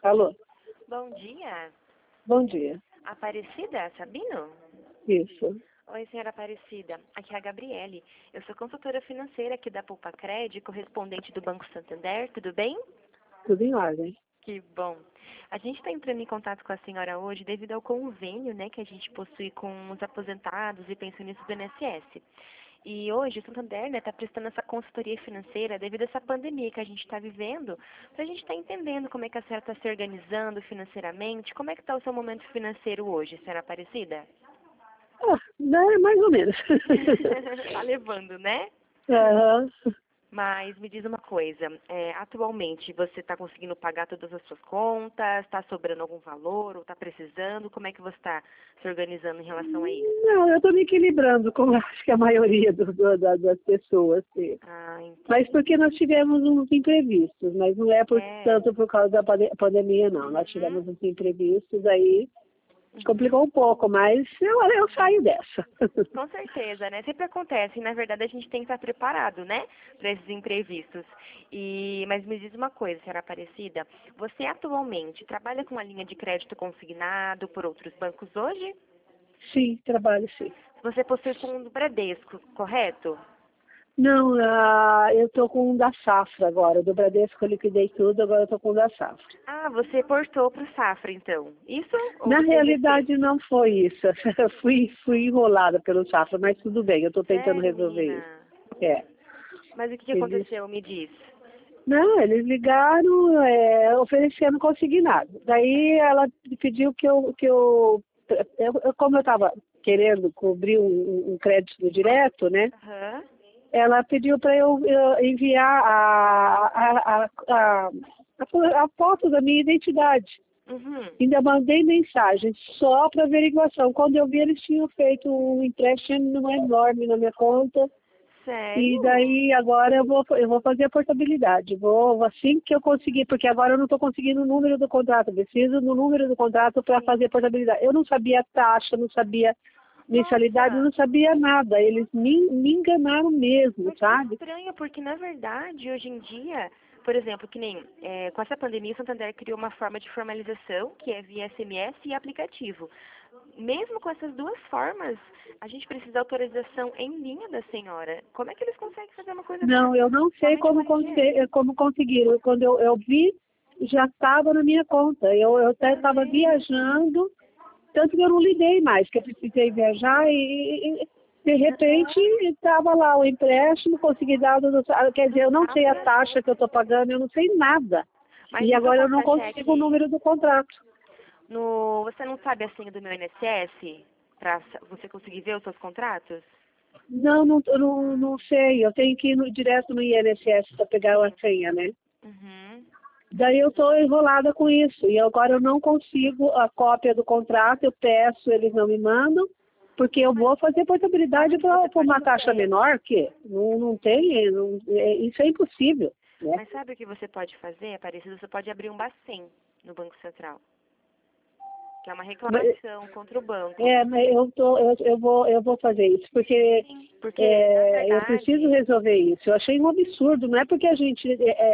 Alô? Bom dia. Bom dia. Aparecida Sabino? Isso. Oi, senhora Aparecida. Aqui é a Gabriele. Eu sou consultora financeira aqui da Poupa Cred, correspondente do Banco Santander. Tudo bem? Tudo em ordem. Que bom. A gente está entrando em contato com a senhora hoje devido ao convênio, que a gente possui com os aposentados e pensionistas do INSS. E hoje o Santander está prestando essa consultoria financeira devido a essa pandemia que a gente está vivendo, para a gente estar entendendo como é que a senhora está se organizando financeiramente, como é que está o seu momento financeiro hoje, senhora Aparecida? Mais ou menos. Tá levando, né? Aham. Mas me diz uma coisa, atualmente você está conseguindo pagar todas as suas contas? Está sobrando algum valor ou está precisando? Como é que você está se organizando em relação a isso? Não, eu estou me equilibrando, como acho que a maioria das pessoas. Sim. Ah, entendi. Mas porque nós tivemos uns imprevistos, mas não é tanto por causa da pandemia, não. Nós tivemos uns imprevistos aí, complicou um pouco, mas eu saio dessa. Com certeza, né? Sempre acontece. E, na verdade, a gente tem que estar preparado, para esses imprevistos. Mas me diz uma coisa, senhora Aparecida. Você atualmente trabalha com a linha de crédito consignado por outros bancos hoje? Sim, trabalho sim. Você possui fundo Bradesco, correto? Não, eu estou com um da Safra agora. Do Bradesco eu liquidei tudo, agora eu estou com um da Safra. Ah, você portou para o Safra, então. Isso? Ou Na você realidade recebe? não foi isso. Eu fui enrolada pelo Safra, mas tudo bem, eu estou tentando Sério, resolver menina? isso. É. Mas o que Eles... aconteceu? Me diz. Não, eles ligaram oferecendo consignado. Daí ela pediu como eu estava querendo cobrir um crédito direto, né? Aham. Ela pediu para eu enviar a foto da minha identidade. Uhum. Ainda mandei mensagem só para averiguação. Quando eu vi, eles tinham feito um empréstimo enorme na minha conta. E Sério? daí agora eu vou fazer a portabilidade. Vou assim que eu conseguir, porque agora eu não estou conseguindo o número do contrato. Eu preciso do número do contrato para fazer a portabilidade. Eu não sabia taxa, não sabia mensalidade, eu Nossa. não sabia nada. Eles me enganaram mesmo, Mas que sabe? estranho, porque na verdade, hoje em dia, por exemplo, que nem com essa pandemia, o Santander criou uma forma de formalização, que é via SMS e aplicativo. Mesmo com essas duas formas, a gente precisa de autorização em linha da senhora. Como é que eles conseguem fazer uma coisa Não, dessa? eu não sei Somente com RG? como conseguiram. Quando eu vi, já estava na minha conta. Eu até Tá estava vendo? viajando, tanto que eu não lidei mais, que eu precisei viajar e de repente estava lá o empréstimo, consegui dar, quer dizer, eu não sei a taxa que eu estou pagando, eu não sei nada. Mas E no seu agora eu não consigo o contra-cheque, número do contrato. você não sabe a senha do meu INSS? Para você conseguir ver os seus contratos? Não sei, eu tenho que ir direto no INSS para pegar a Sim. senha, né? Uhum. Daí eu estou enrolada com isso. E agora eu não consigo a cópia do contrato, eu peço, eles não me mandam, porque eu vou fazer portabilidade para uma taxa menor, que não tem, isso é impossível. Né? Mas sabe o que você pode fazer, Aparecida? Você pode abrir um Bacen no Banco Central, que é uma reclamação contra o banco. Mas eu vou fazer isso, porque Sim, porque, na eu preciso verdade, resolver isso. Eu achei um absurdo, não é porque a gente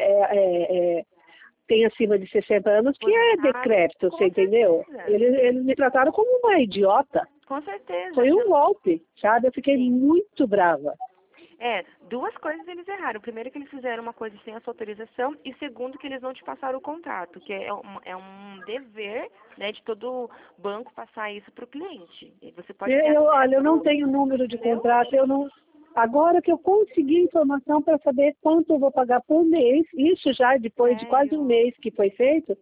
tem acima de 60 anos que é aposentado, decrépito, você com entendeu? certeza. Eles me trataram como uma idiota. Com certeza. Foi um golpe, sabe? Eu fiquei Sim. muito brava. Duas coisas eles erraram. Primeiro que eles fizeram uma coisa sem a sua autorização e segundo que eles não te passaram o contrato, que é um dever, de todo banco passar isso para o cliente. E você pode ter Olha, eu não acesso, tenho número de entendeu? contrato, eu não. Agora que eu consegui informação para saber quanto eu vou pagar por mês, isso já depois de quase um Sério? mês que foi feito,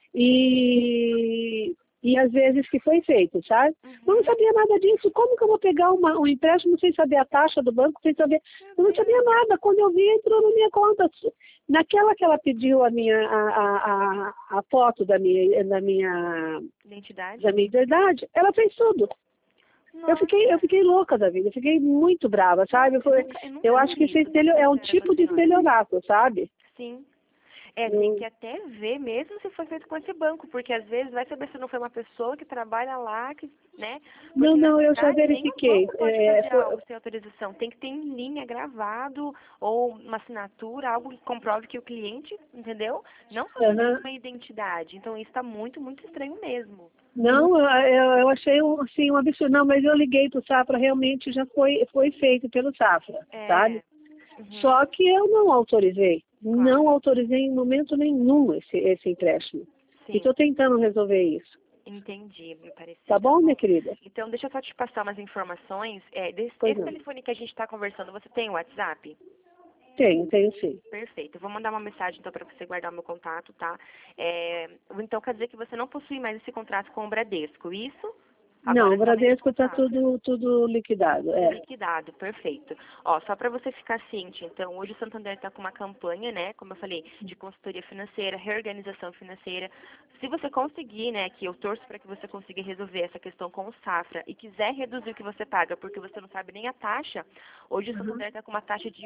e às vezes que foi feito, sabe? Eu não sabia nada disso. Como que eu vou pegar um empréstimo sem saber a taxa do banco, sem saber? Eu não sabia nada. Quando eu vi, entrou na minha conta. Naquela que ela pediu a foto da minha Identidade? idade, ela fez tudo. Eu Nossa. fiquei louca da vida, eu fiquei muito brava, sabe? Eu nunca Eu vi acho que isso, isso pra ser é um sincera com tipo a de senhora. estelionato, sabe? Sim. Tem que até ver mesmo se foi feito com esse banco, porque às vezes vai saber se não foi uma pessoa que trabalha lá, que, né? Porque, Não, eu já verdade, verifiquei. nenhum banco pode fazer algo sem autorização. Tem que ter em linha, gravado, ou uma assinatura, algo que comprove que o cliente, entendeu? Não só uma identidade. Então isso está muito, muito estranho mesmo. Não, eu achei assim, um absurdo. Não, mas eu liguei para o Safra, realmente já foi feito pelo Safra, sabe? Só que eu não autorizei. Claro. Não autorizei em momento nenhum esse empréstimo. Sim. E estou tentando resolver isso. Entendi, me pareceu. Tá bom, minha querida? Então, deixa eu só te passar umas informações. Esse telefone que a gente está conversando, você tem o WhatsApp? Tenho sim. Perfeito. Eu vou mandar uma mensagem, então, para você guardar o meu contato, tá? Então, quer dizer que você não possui mais esse contrato com o Bradesco, isso? Agora, não, o Bradesco está tudo liquidado. Liquidado, perfeito. Ó, só para você ficar ciente, então, hoje o Santander está com uma campanha, né, como eu falei, de consultoria financeira, reorganização financeira. Se você conseguir, né, que eu torço para que você consiga resolver essa questão com o Safra e quiser reduzir o que você paga, porque você não sabe nem a taxa, hoje o Santander está com uma taxa de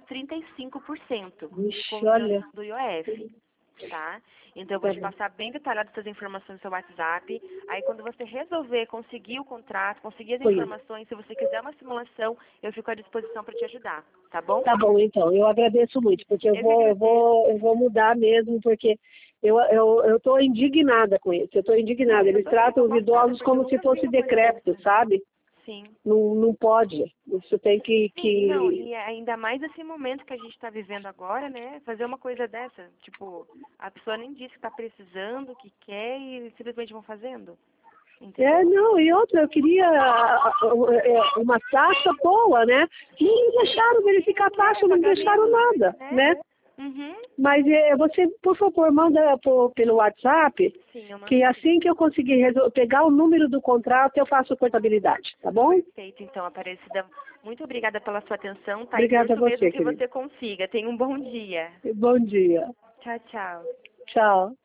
1,35%, com isenção do IOF. Tá? Então, eu vou te passar bem detalhado essas informações no seu WhatsApp. Aí, quando você resolver conseguir o contrato, conseguir as informações, se você quiser uma simulação, eu fico à disposição para te ajudar, tá bom? Tá bom, então. Eu agradeço muito, porque eu vou mudar mesmo, porque eu estou indignada com isso. Eu estou indignada. Eles tratam os idosos como se fosse decrépito, sabe? Sim. Não pode. Isso tem que... Não, e ainda mais nesse momento que a gente está vivendo agora, né? Fazer uma coisa dessa. Tipo, a pessoa nem disse que está precisando, que quer e simplesmente vão fazendo. Entendeu? Não, e outra, eu queria uma taxa boa, né? Não me deixaram verificar a taxa, não me deixaram nada, né? Mas você, por favor, manda pelo WhatsApp, que assim que eu conseguir pegar o número do contrato, eu faço contabilidade, tá bom? Perfeito, então, Aparecida. Muito obrigada pela sua atenção, tá? Obrigada a você, mesmo que você consiga. Tenha um bom dia. Bom dia. Tchau, tchau. Tchau.